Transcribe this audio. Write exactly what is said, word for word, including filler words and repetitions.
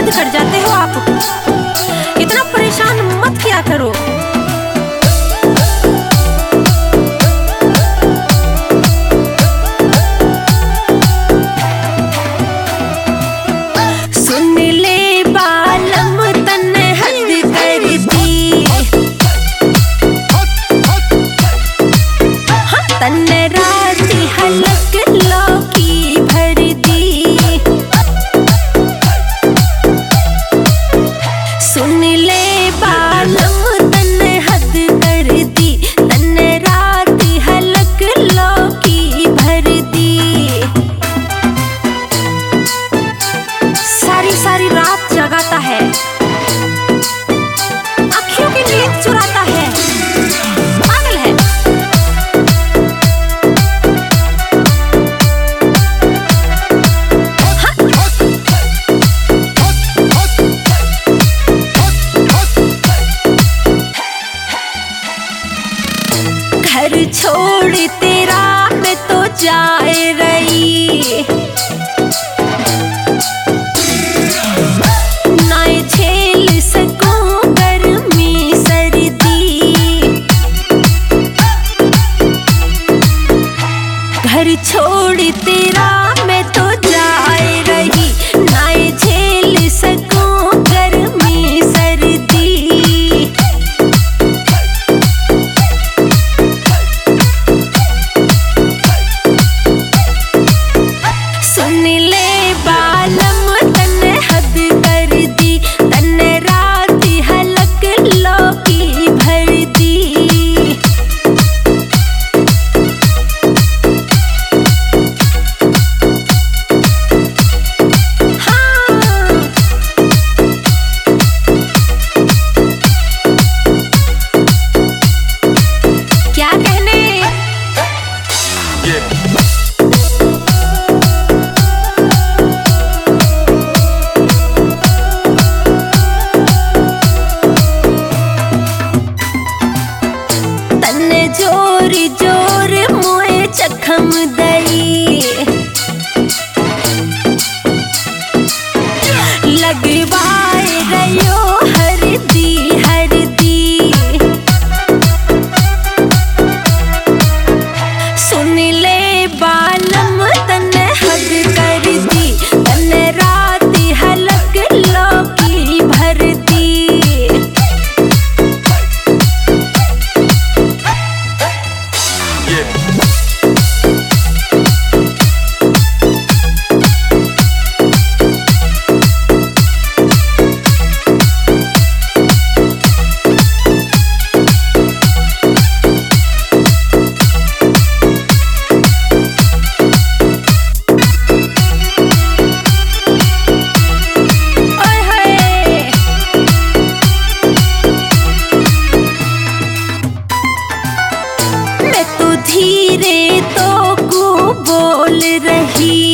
हद कर जाते हो आप। इतना परेशान मत किया करो। सुन ले बालम तन हद कर दी, हाँ तन राती हलक लौकी भर दी। सुन ले बालम तन हद कर दी, तन राती हलक लौकी भर दी। सारी सारी रात जगाता है, आँखों की नींद चुराता है, पागल है। घर छोड़ तेरा मैं तो जाए रही, नाय झेल सकूं गर्मी सर्दी। घर छोड़ तेरा मैं तो जाए रही, नाय झेल सकूं गर्मी सर्दी। सुन ले बालम तन हद कर दी, तन राती हलक लौकी भर दी। हाँ क्या कहने तन जोर जोर मोए चखम दई, लगवाए रयो हरदी हरदी। सुन ले बालम तन हद कर दी, तन राती हलक लौकी भर दी। ओए होए मैं तो धीरे तो को बोल रही,